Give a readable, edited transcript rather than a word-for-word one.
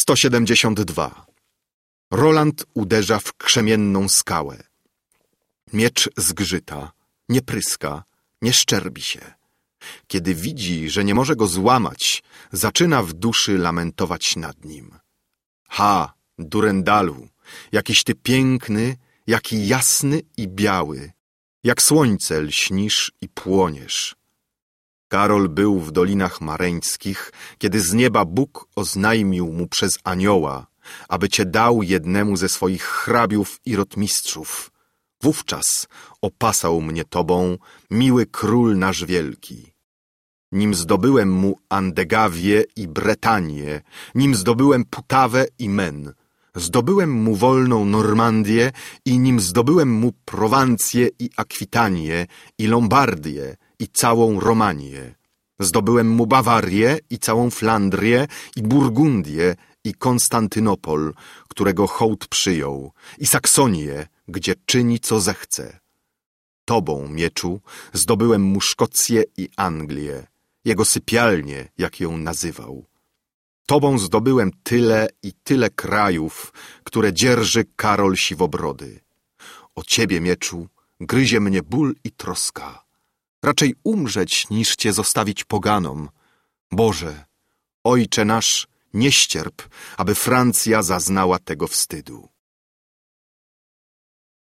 172. Roland uderza w krzemienną skałę. Miecz zgrzyta, nie pryska, nie szczerbi się. Kiedy widzi, że nie może go złamać, zaczyna w duszy lamentować nad nim. Ha, Durendalu, jakiś ty piękny, jaki jasny i biały, jak słońce lśnisz i płoniesz. Karol był w dolinach mareńskich, kiedy z nieba Bóg oznajmił mu przez anioła, aby cię dał jednemu ze swoich hrabiów i rotmistrzów. Wówczas opasał mnie tobą, miły król nasz wielki. Nim zdobyłem mu Andegawię i Bretanię, nim zdobyłem Putawę i Men, zdobyłem mu wolną Normandię i nim zdobyłem mu Prowancję i Akwitanię i Lombardię i całą Romanię. Zdobyłem mu Bawarię i całą Flandrię i Burgundię i Konstantynopol, którego hołd przyjął, i Saksonię, gdzie czyni co zechce. Tobą, mieczu, zdobyłem mu Szkocję i Anglię, jego sypialnię, jak ją nazywał. Tobą zdobyłem tyle i tyle krajów, które dzierży Karol Siwobrody. O ciebie, mieczu, gryzie mnie ból i troska. Raczej umrzeć, niż cię zostawić poganom. Boże, Ojcze nasz, nie ścierp, aby Francja zaznała tego wstydu.